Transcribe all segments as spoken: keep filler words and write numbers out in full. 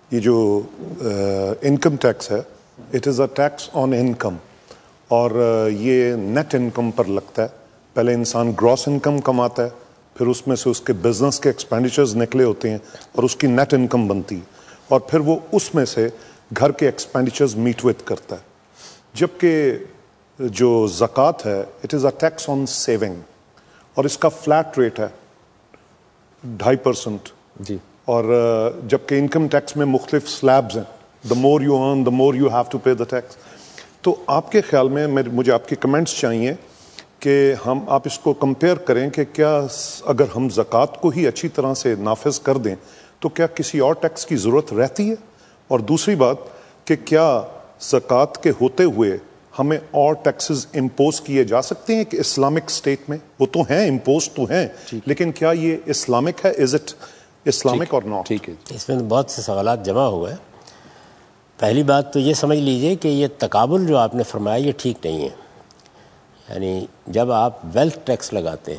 یہ جو income tax ہے it is a tax on income, اور یہ نیٹ انکم پر لگتا ہے. پہلے انسان گراس انکم کماتا ہے, پھر اس میں سے اس کے بزنس کے ایکسپینڈیچرز نکلے ہوتے ہیں اور اس کی نیٹ انکم بنتی ہے, اور پھر وہ اس میں سے گھر کے ایکسپینڈیچرز میٹ وتھ کرتا ہے. جبکہ جو زکوٰۃ ہے it is a tax on saving, اور اس کا فلیٹ ریٹ ہے ڈھائی پرسنٹ جی, اور جبکہ انکم ٹیکس میں مختلف سلیبز ہیں, the more you earn the more you have to pay the tax. تو آپ کے خیال میں مجھے آپ کے کمنٹس چاہیے کہ ہم آپ اس کو کمپیئر کریں کہ کیا اگر ہم زکوٰۃ کو ہی اچھی طرح سے نافذ کر دیں تو کیا کسی اور ٹیکس کی ضرورت رہتی ہے, اور دوسری بات کہ کیا زکوٰۃ کے ہوتے ہوئے ہمیں اور ٹیکسز امپوز کیے جا سکتے ہیں کہ اسلامک اسٹیٹ میں وہ تو ہیں امپوز تو ہیں, لیکن کیا یہ اسلامک ہے, از اٹ اسلامک اور ناٹ؟ ٹھیک ہے, اس میں بہت سے سوالات جمع ہوئے. پہلی بات تو یہ سمجھ لیجئے کہ یہ تقابل جو آپ نے فرمایا یہ ٹھیک نہیں ہے. یعنی جب آپ ویلتھ ٹیکس لگاتے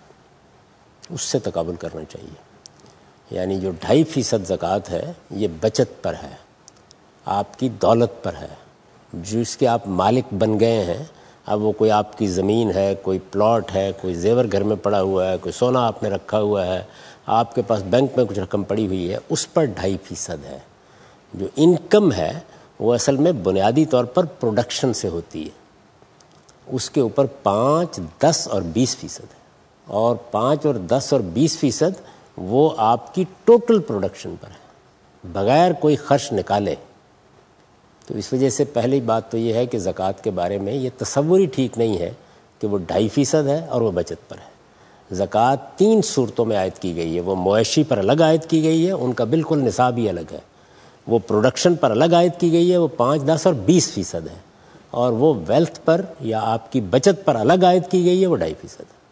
ہیں اس سے تقابل کرنا چاہیے. یعنی جو ڈھائی فیصد زکوٰۃ ہے یہ بچت پر ہے, آپ کی دولت پر ہے, جس کے آپ مالک بن گئے ہیں. اب وہ کوئی آپ کی زمین ہے, کوئی پلاٹ ہے, کوئی زیور گھر میں پڑا ہوا ہے, کوئی سونا آپ نے رکھا ہوا ہے, آپ کے پاس بینک میں کچھ رقم پڑی ہوئی ہے, اس پر ڈھائی فیصد ہے. جو انکم ہے وہ اصل میں بنیادی طور پر پروڈکشن سے ہوتی ہے, اس کے اوپر پانچ, دس اور بیس فیصد ہے, اور پانچ اور دس اور بیس فیصد وہ آپ کی ٹوٹل پروڈکشن پر ہے بغیر کوئی خرچ نکالے. تو اس وجہ سے پہلی بات تو یہ ہے کہ زکوٰۃ کے بارے میں یہ تصور ہی ٹھیک نہیں ہے کہ وہ ڈھائی فیصد ہے اور وہ بچت پر ہے. زکوٰۃ تین صورتوں میں عائد کی گئی ہے. وہ مویشی پر الگ عائد کی گئی ہے, ان کا بالکل نصاب ہی الگ ہے. وہ پروڈکشن پر الگ عائد کی گئی ہے, وہ پانچ, دس اور بیس فیصد ہے. اور وہ ویلتھ پر یا آپ کی بچت پر الگ عائد کی گئی ہے, وہ ڈھائی فیصد ہے.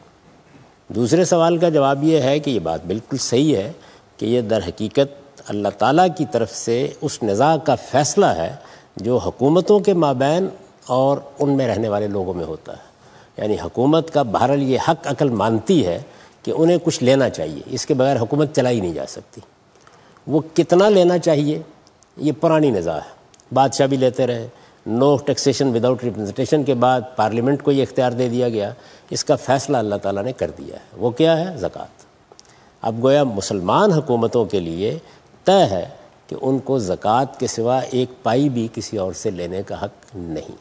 دوسرے سوال کا جواب یہ ہے کہ یہ بات بالکل صحیح ہے کہ یہ در حقیقت اللہ تعالیٰ کی طرف سے اس نزاع کا فیصلہ ہے جو حکومتوں کے مابین اور ان میں رہنے والے لوگوں میں ہوتا ہے. یعنی حکومت کا بہرحال یہ حق عقل مانتی ہے کہ انہیں کچھ لینا چاہیے, اس کے بغیر حکومت چلائی نہیں جا سکتی. وہ کتنا لینا چاہیے یہ پرانی نزاع ہے, بادشاہ بھی لیتے رہے. نو ٹیکسیشن وداؤٹ ریپرزنٹیشن کے بعد پارلیمنٹ کو یہ اختیار دے دیا گیا, اس کا فیصلہ اللہ تعالیٰ نے کر دیا ہے. وہ کیا ہے؟ زکوٰۃ. اب گویا مسلمان حکومتوں کے لیے طے ہے کہ ان کو زکوٰۃ کے سوا ایک پائی بھی کسی اور سے لینے کا حق نہیں.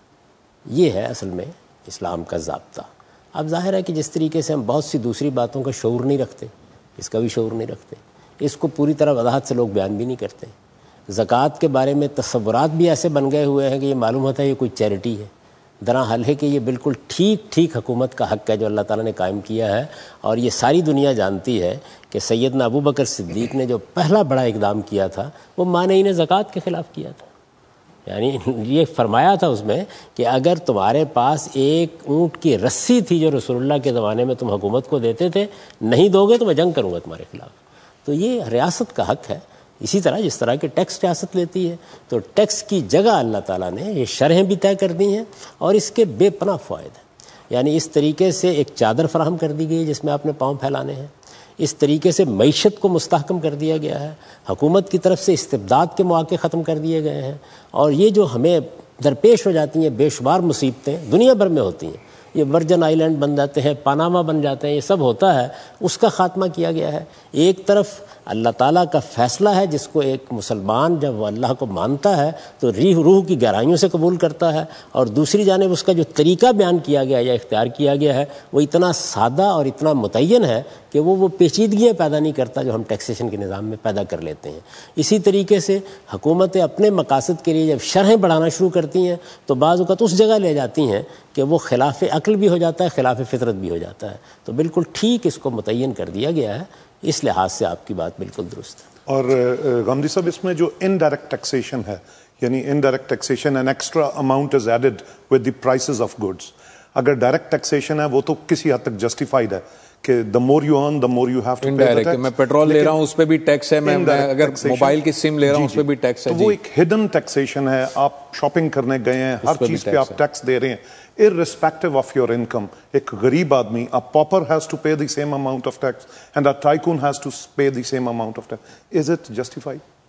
یہ ہے اصل میں اسلام کا ضابطہ. اب ظاہر ہے کہ جس طریقے سے ہم بہت سی دوسری باتوں کا شعور نہیں رکھتے, اس کا بھی شعور نہیں رکھتے, اس کو پوری طرح وضاحت سے لوگ بیان بھی نہیں کرتے. زکوٰۃ کے بارے میں تصورات بھی ایسے بن گئے ہوئے ہیں کہ یہ معلوم ہوتا ہے یہ کوئی چیریٹی ہے. درحال ہے کہ یہ بالکل ٹھیک ٹھیک حکومت کا حق ہے جو اللہ تعالیٰ نے قائم کیا ہے. اور یہ ساری دنیا جانتی ہے کہ سیدنا ابو بکر صدیق نے جو پہلا بڑا اقدام کیا تھا وہ مانعین زکوٰۃ کے خلاف کیا تھا. یعنی یہ فرمایا تھا اس میں کہ اگر تمہارے پاس ایک اونٹ کی رسی تھی جو رسول اللہ کے زمانے میں تم حکومت کو دیتے تھے, نہیں دو گے تو میں جنگ کروں گا تمہارے خلاف. تو یہ ریاست کا حق ہے. اسی طرح جس طرح کہ ٹیکس ریاست لیتی ہے, تو ٹیکس کی جگہ اللہ تعالیٰ نے یہ شرحیں بھی طے کر دی ہیں اور اس کے بے پناہ فوائد ہیں. یعنی اس طریقے سے ایک چادر فراہم کر دی گئی ہے جس میں آپ نے پاؤں پھیلانے ہیں. اس طریقے سے معیشت کو مستحکم کر دیا گیا ہے. حکومت کی طرف سے استبداد کے مواقع ختم کر دیے گئے ہیں. اور یہ جو ہمیں درپیش ہو جاتی ہیں بے شمار مصیبتیں دنیا بھر میں ہوتی ہیں, یہ ورجن آئی لینڈ بن جاتے ہیں, پاناما بن جاتے ہیں, یہ سب ہوتا ہے, اس کا خاتمہ کیا گیا ہے. ایک طرف اللہ تعالیٰ کا فیصلہ ہے جس کو ایک مسلمان جب وہ اللہ کو مانتا ہے تو ریح روح کی گہرائیوں سے قبول کرتا ہے, اور دوسری جانب اس کا جو طریقہ بیان کیا گیا یا اختیار کیا گیا ہے وہ اتنا سادہ اور اتنا متعین ہے کہ وہ وہ پیچیدگیاں پیدا نہیں کرتا جو ہم ٹیکسیشن کے نظام میں پیدا کر لیتے ہیں. اسی طریقے سے حکومتیں اپنے مقاصد کے لیے جب شرحیں بڑھانا شروع کرتی ہیں تو بعض اوقات اس جگہ لے جاتی ہیں کہ وہ خلاف عقل بھی ہو جاتا ہے, خلاف فطرت بھی ہو جاتا ہے. تو بالکل ٹھیک اس کو متعین کر دیا گیا ہے. اس لحاظ سے آپ کی بات بالکل درست ہے. اور غامدی صاحب اس میں جو انڈائریکٹ ٹیکسیشن ہے, یعنی indirect taxation an extra amount is added with the prices of goods. اگر ڈائریکٹ ٹیکسیشن ہے وہ تو کسی حد تک جسٹیفائڈ ہے کہ the more you earn the more you have to pay the tax. میں پیٹرول لے رہا ہوں اس پہ بھی ٹیکس ہے, میں اگر موبائل کی سم لے رہا ہوں اس پہ بھی ٹیکس ہے. تو وہ ایک ہڈن ٹیکسیشن ہے. آپ شاپنگ کرنے گئے ہیں, ہر چیز پہ آپ ٹیکس دے رہے ہیں irrespective of your income. ایک غریب آدمی, a pauper has to pay the same amount of tax and a tycoon has to pay the same amount of tax. Is it justified?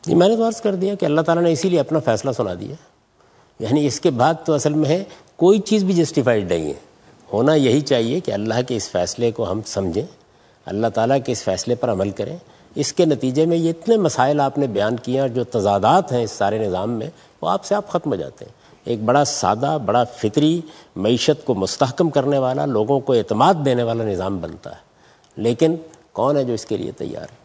جی میں نے تو عرض کر دیا کہ اللہ تعالیٰ نے اسی لیے اپنا فیصلہ سنا دیا، یعنی اس کے بعد تو اصل میں ہے کوئی چیز بھی جسٹیفائڈ نہیں ہے. ہونا یہی چاہیے کہ اللہ کے اس فیصلے کو ہم سمجھیں، اللہ تعالیٰ کے اس فیصلے پر عمل کریں. اس کے نتیجے میں یہ اتنے مسائل آپ نے بیان کیے اور جو تضادات ہیں اس سارے نظام میں، وہ آپ سے آپ ختم ہو جاتے ہیں. ایک بڑا سادہ، بڑا فطری، معیشت کو مستحکم کرنے والا، لوگوں کو اعتماد دینے والا نظام بنتا ہے. لیکن کون ہے جو اس کے لیے تیار ہے؟